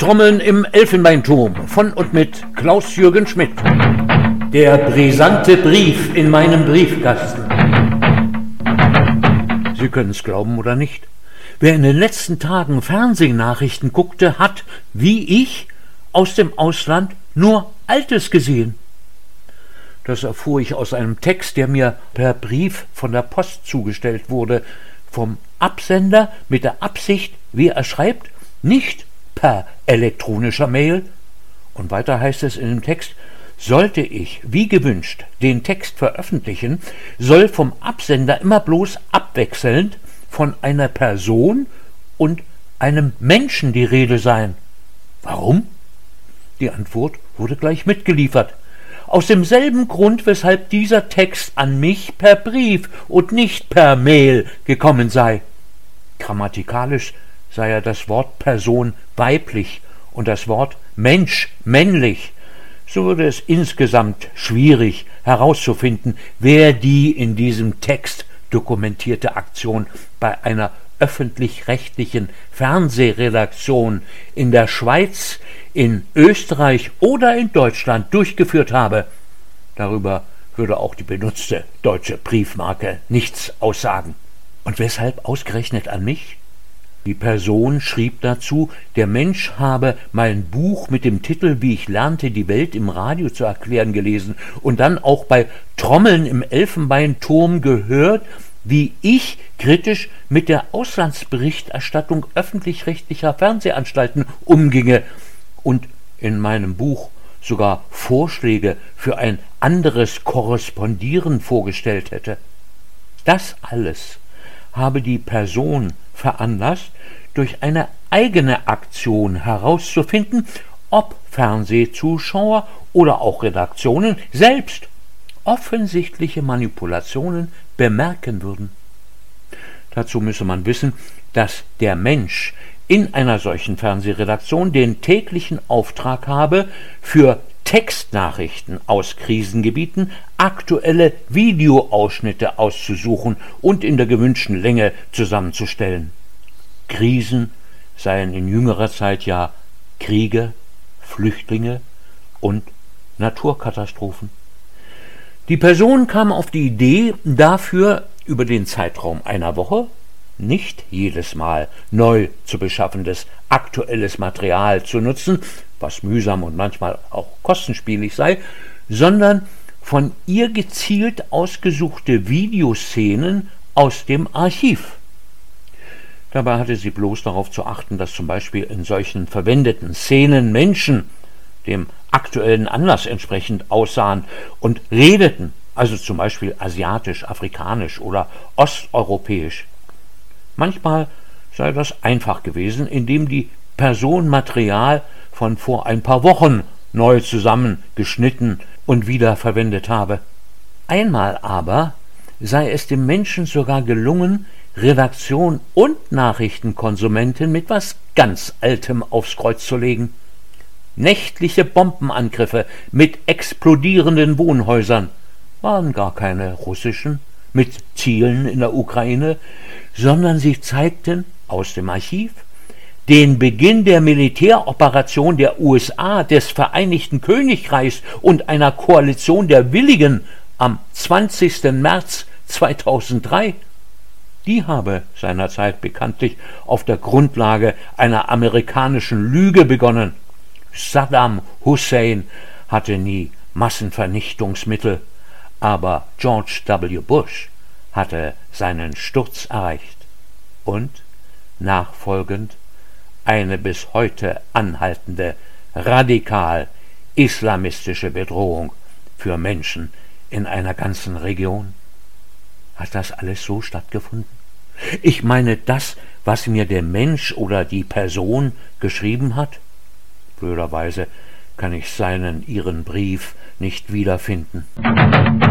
Trommeln im Elfenbeinturm von und mit Klaus-Jürgen Schmidt. Der brisante Brief in meinem Briefkasten. Sie können es glauben oder nicht. Wer in den letzten Tagen Fernsehnachrichten guckte, hat, wie ich, aus dem Ausland nur Altes gesehen. Das erfuhr ich aus einem Text, der mir per Brief von der Post zugestellt wurde, vom Absender mit der Absicht, wie er schreibt, nicht per elektronischer Mail. Und weiter heißt es in dem Text, sollte ich, wie gewünscht, den Text veröffentlichen, soll vom Absender immer bloß abwechselnd von einer Person und einem Menschen die Rede sein. Warum? Die Antwort wurde gleich mitgeliefert. Aus demselben Grund, weshalb dieser Text an mich per Brief und nicht per Mail gekommen sei. Grammatikalisch sei ja das Wort Person weiblich und das Wort Mensch männlich. So würde es insgesamt schwierig herauszufinden, wer die in diesem Text dokumentierte Aktion bei einer öffentlich-rechtlichen Fernsehredaktion in der Schweiz, in Österreich oder in Deutschland durchgeführt habe. Darüber würde auch die benutzte deutsche Briefmarke nichts aussagen. Und weshalb ausgerechnet an mich? Die Person schrieb dazu, der Mensch habe mein Buch mit dem Titel »Wie ich lernte, die Welt im Radio zu erklären« gelesen und dann auch bei Trommeln im Elfenbeinturm gehört, wie ich kritisch mit der Auslandsberichterstattung öffentlich-rechtlicher Fernsehanstalten umginge und in meinem Buch sogar Vorschläge für ein anderes Korrespondieren vorgestellt hätte. Das alles habe die Person veranlasst, durch eine eigene Aktion herauszufinden, ob Fernsehzuschauer oder auch Redaktionen selbst offensichtliche Manipulationen bemerken würden. Dazu müsse man wissen, dass der Mensch in einer solchen Fernsehredaktion den täglichen Auftrag habe, für Textnachrichten aus Krisengebieten aktuelle Videoausschnitte auszusuchen und in der gewünschten Länge zusammenzustellen. Krisen seien in jüngerer Zeit ja Kriege, Flüchtlinge und Naturkatastrophen. Die Person kam auf die Idee, dafür über den Zeitraum einer Woche nicht jedes Mal neu zu beschaffendes aktuelles Material zu nutzen, was mühsam und manchmal auch kostenspielig sei, sondern von ihr gezielt ausgesuchte Videoszenen aus dem Archiv. Dabei hatte sie bloß darauf zu achten, dass zum Beispiel in solchen verwendeten Szenen Menschen dem aktuellen Anlass entsprechend aussahen und redeten, also zum Beispiel asiatisch, afrikanisch oder osteuropäisch. Manchmal sei das einfach gewesen, indem die Person Material von vor ein paar Wochen neu zusammengeschnitten und wieder verwendet habe. Einmal aber sei es dem Menschen sogar gelungen, Redaktion und Nachrichtenkonsumentin mit was ganz Altem aufs Kreuz zu legen. Nächtliche Bombenangriffe mit explodierenden Wohnhäusern waren gar keine russischen mit Zielen in der Ukraine, sondern sie zeigten aus dem Archiv den Beginn der Militäroperation der USA, des Vereinigten Königreichs und einer Koalition der Willigen am 20. März 2003. Die habe seinerzeit bekanntlich auf der Grundlage einer amerikanischen Lüge begonnen. Saddam Hussein hatte nie Massenvernichtungsmittel, aber George W. Bush hatte seinen Sturz erreicht und nachfolgend eine bis heute anhaltende radikal-islamistische Bedrohung für Menschen in einer ganzen Region. Hat das alles so stattgefunden? Ich meine das, was mir der Mensch oder die Person geschrieben hat? Blöderweise kann ich ihren Brief nicht wiederfinden.